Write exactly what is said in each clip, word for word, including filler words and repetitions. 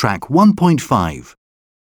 Track one point five.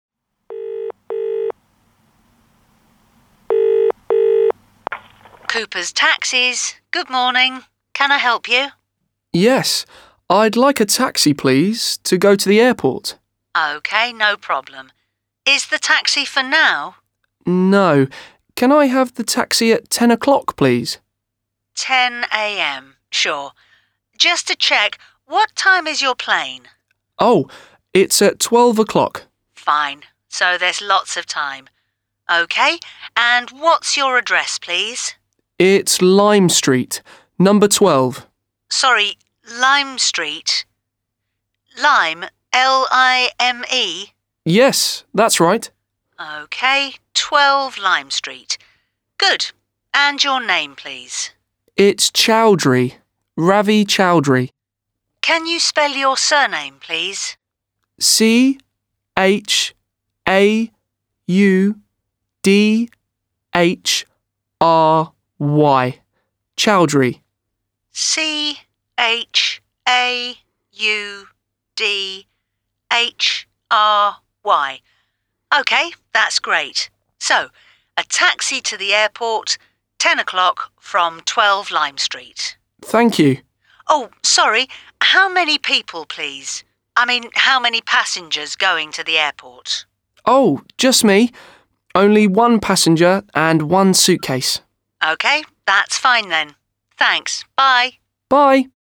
Cooper's Taxis. Good morning. Can I help you? Yes, I'd like a taxi, please, to go to the airport. OK, no problem. Is the taxi for now? No. Can I have the taxi at ten o'clock, please? ten a m. Sure. Just to check, what time is your plane? Oh, it's at twelve o'clock. Fine. So there's lots of time. OK, and what's your address, please? It's Lime Street, number twelve. Sorry, Lime Street. Lime, L I M E? Yes, that's right. OK, twelve Lime Street. Good. And your name, please? It's Chowdhury, Ravi Chowdhury. Can you spell your surname, please? C H A U D H R Y. Chowdhury. C H A U D H R Y. OK, that's great. So, a taxi to the airport, ten o'clock from twelve Lime Street. Thank you. Oh, sorry, how many people, please? I mean, how many passengers going to the airport? Oh, just me. Only one passenger and one suitcase. OK, that's fine then. Thanks. Bye. Bye.